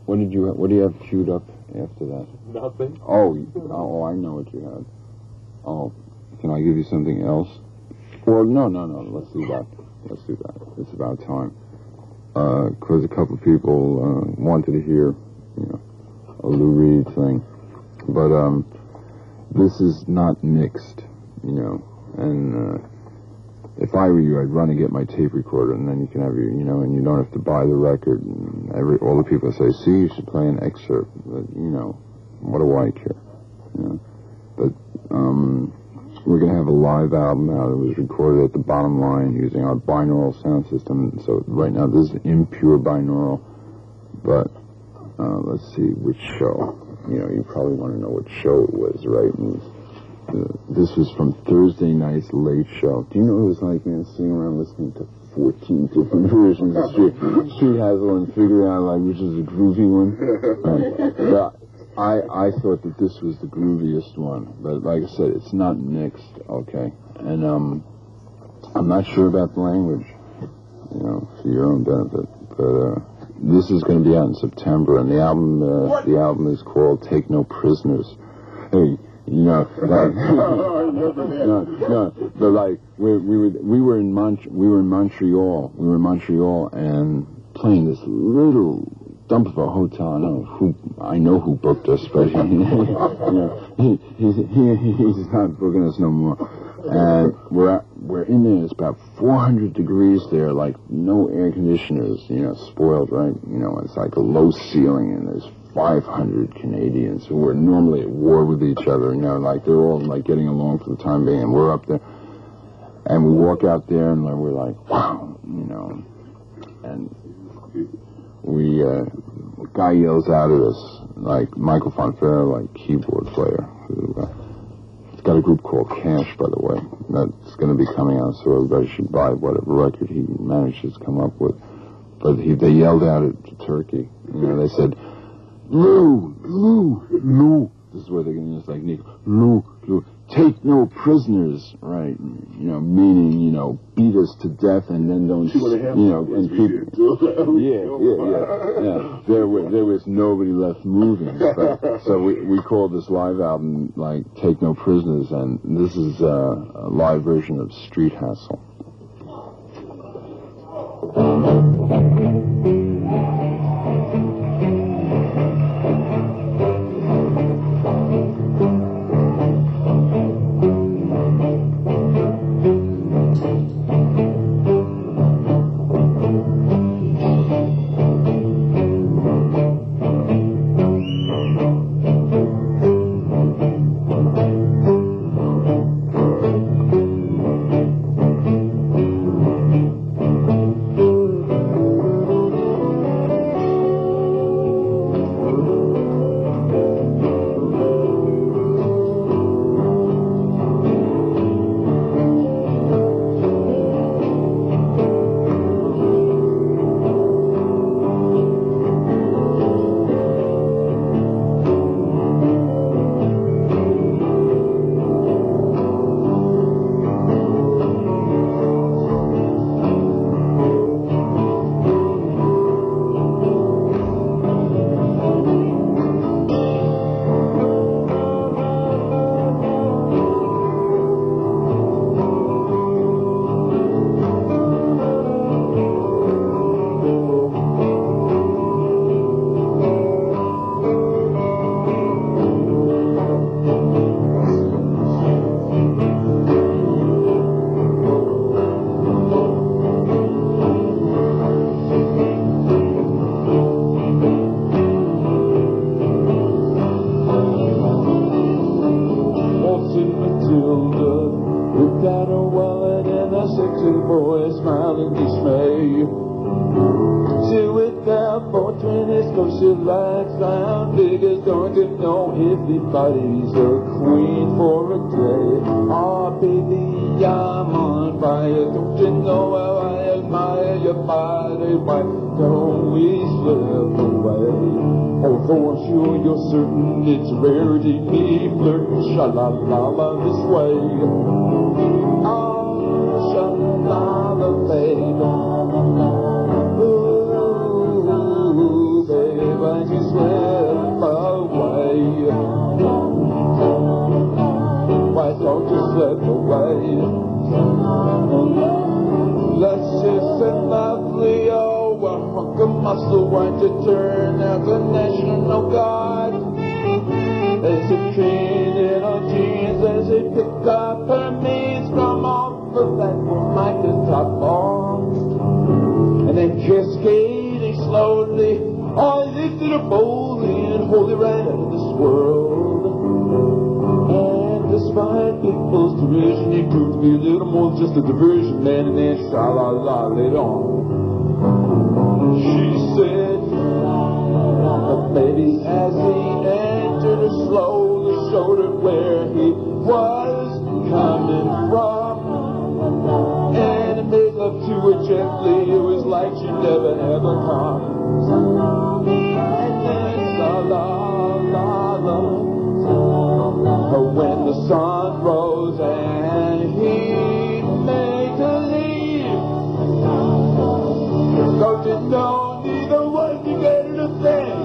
What do you have queued up after that? Nothing. Oh, I know what you had. Oh, can I give you something else? Well, no. Let's do that. It's about time. Because a couple of people wanted to hear, a Lou Reed thing. But this is not mixed, and if I were you, I'd run and get my tape recorder, and then you can have your, and you don't have to buy the record. And all the people say, see, you should play an excerpt. But, what do I care? But we're going to have a live album out. It was recorded at the Bottom Line using our binaural sound system. So right now this is impure binaural. But let's see which show. You probably want to know what show it was, right? And, this was from Thursday night's late show. Do you know what it was like, man, sitting around listening to 14 different versions of Street Hassle and figuring out, which is the groovy one? But I thought that this was the grooviest one. But like I said, it's not mixed, okay? And I'm not sure about the language, for your own benefit. But this is going to be out in September, and the album is called Take No Prisoners. Hey, but we were in Montreal. We were in Montreal and playing this little dump of a hotel. I know who booked us, but he's not booking us no more. And we're in there. It's about 400 degrees there, no air conditioners. Spoiled, right? It's like a low ceiling, and there's 500 Canadians who were normally at war with each other, they're all getting along for the time being, and we're up there, and we walk out there, and we're like, wow, and we, a guy yells out at us, Michael Fonfera, keyboard player, who, he's got a group called Cash, by the way, that's going to be coming out, so everybody should buy whatever record he manages to come up with, but they yelled out at Turkey, they said, Lou. This is where they're going to use Nico. Lou, take no prisoners, right? Meaning, beat us to death and then don't, and people. Yeah. There was nobody left moving. So we called this live album, Take No Prisoners, and this is a live version of Street Hassle. Everybody's a queen for a day. Oh, baby, I'm on fire. Don't you know how I admire your body? Why don't we slip away? Although I'm sure you're certain it's rare to be flirting sha-la-la-la this way. Oh, sha-la-la-la, baby. Ooh, baby, the one to turn out the National Guard. As a train in her jeans, as they picked up her mates from off the platform like a top box. And then cascading slowly, I lifted her boldly and hold it right out of this world. And despite people's derision, it proved to be a little more than just a diversion, man. And then sha-la-la later on, she said, baby, as he entered her slowly, showed her where he was coming from, and it made love to her gently. It was like she'd never ever come. And then sa-la-la-la, when the sun rose and he made her leave, don't you know neither one can get her to think.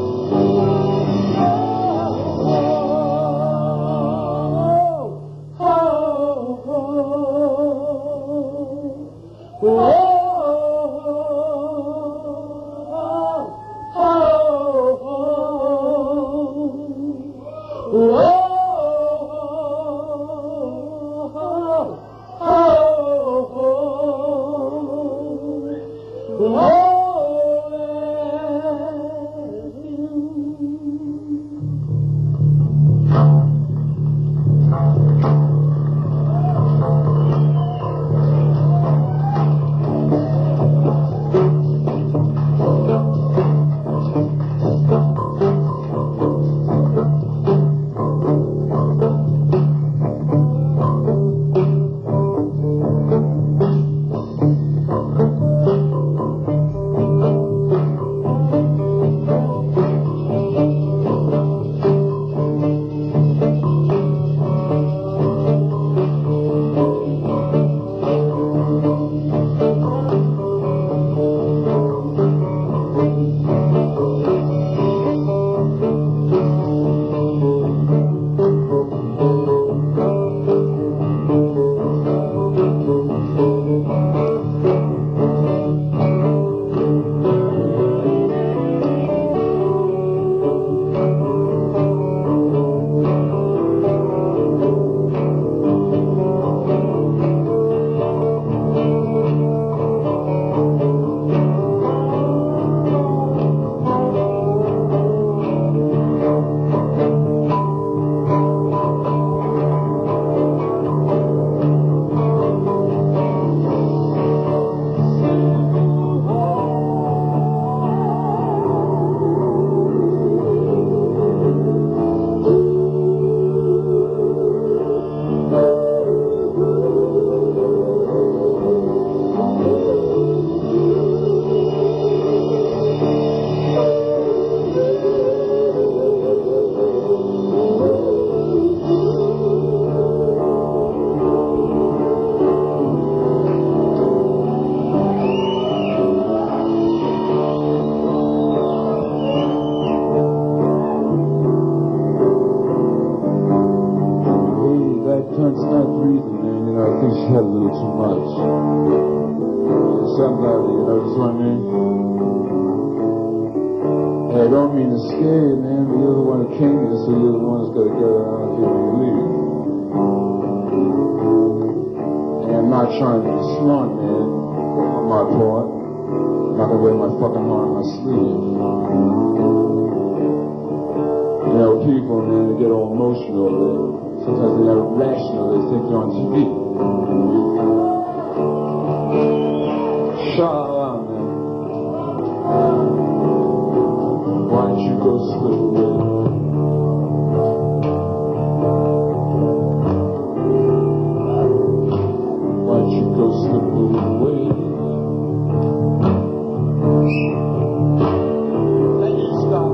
I don't mean to scare you, man, but you're the one who came here, so you're the one who's got to get around here when you leave. And I'm not trying to be smart, man, on my part. I'm not going to wear my fucking heart on my sleeve. You know, people, man, they get all emotional. Sometimes they're not rational. They think they're on TV. Sha-la, man. Why don't you go slip away? Why don't you go slip away? Then you stop.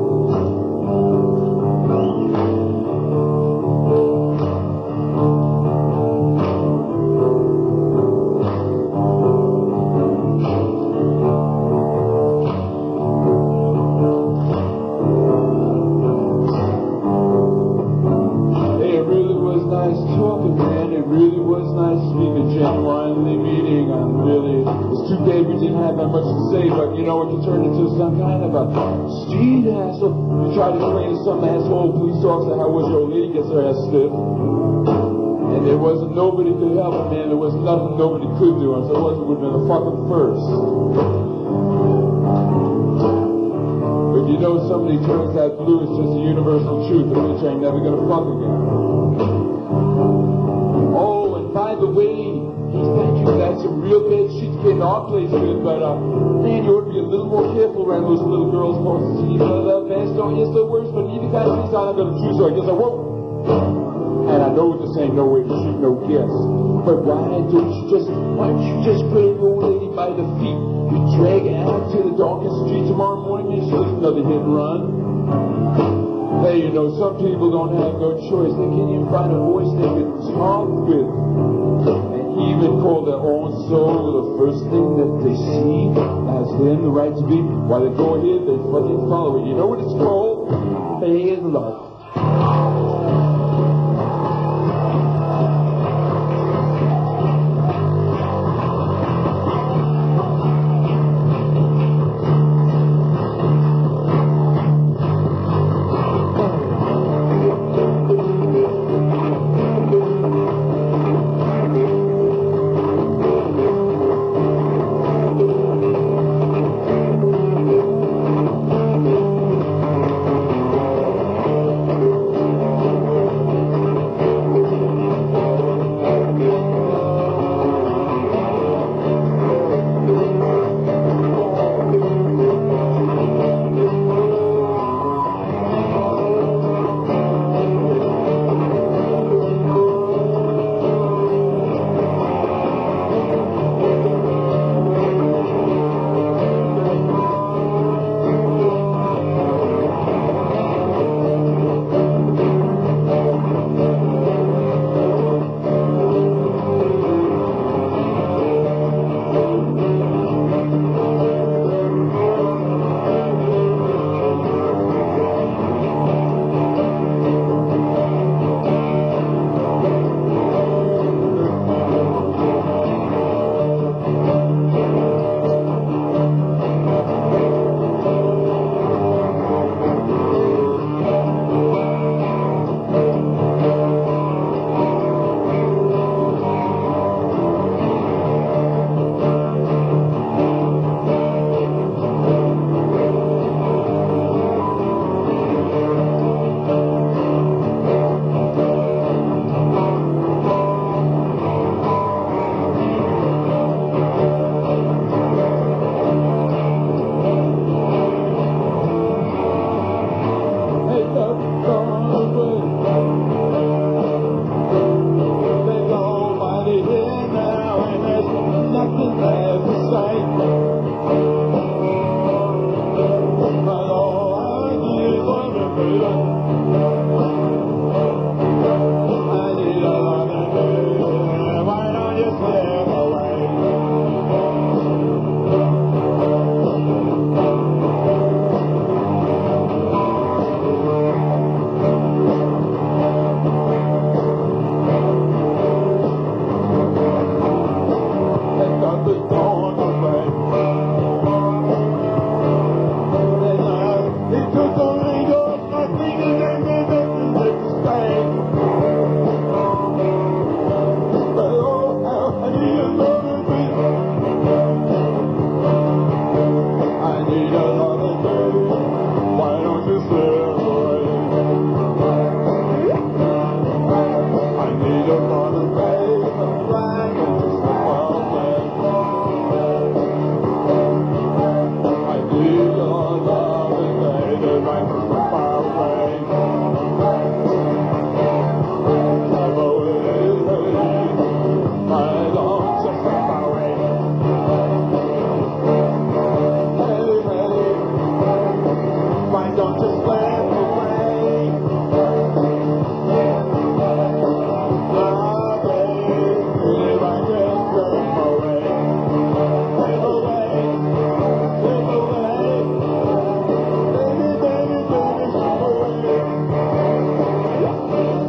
you know, it can turn into some kind of a street hassle. You try to explain to some asshole police officer how was your old lady gets her ass stiff. And there wasn't nobody could help him, man. There was nothing nobody could do, and so it would have been a fucking first. But you know, somebody turns that blue, it's just a universal truth. The bitch ain't never gonna fuck again. Oh, and by the way, thank you, that's some real bad shit to get in our place with, but man, you ought to be a little more careful around those little girls posting to you. Fast don't yes, the worst, but even guys things I'm gonna choose, so I guess I won't. And I know this ain't no way to shoot no guess, but why don't you just grab an old lady by the feet, you drag her out to the darkest street tomorrow morning, and she'll another hit and run. Hey, you know, some people don't have no choice. They can't even find a voice they can talk with. And even call their own soul the first thing that they see as them the right to be. While they go ahead, they fucking follow it. You know what it's called? Bad luck.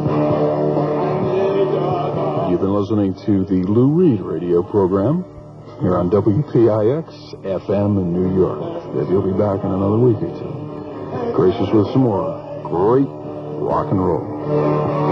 Listening to the Lou Reed radio program. here on WPIX FM in New York. That he'll be back in another week or two. Gracious with some more great rock and roll.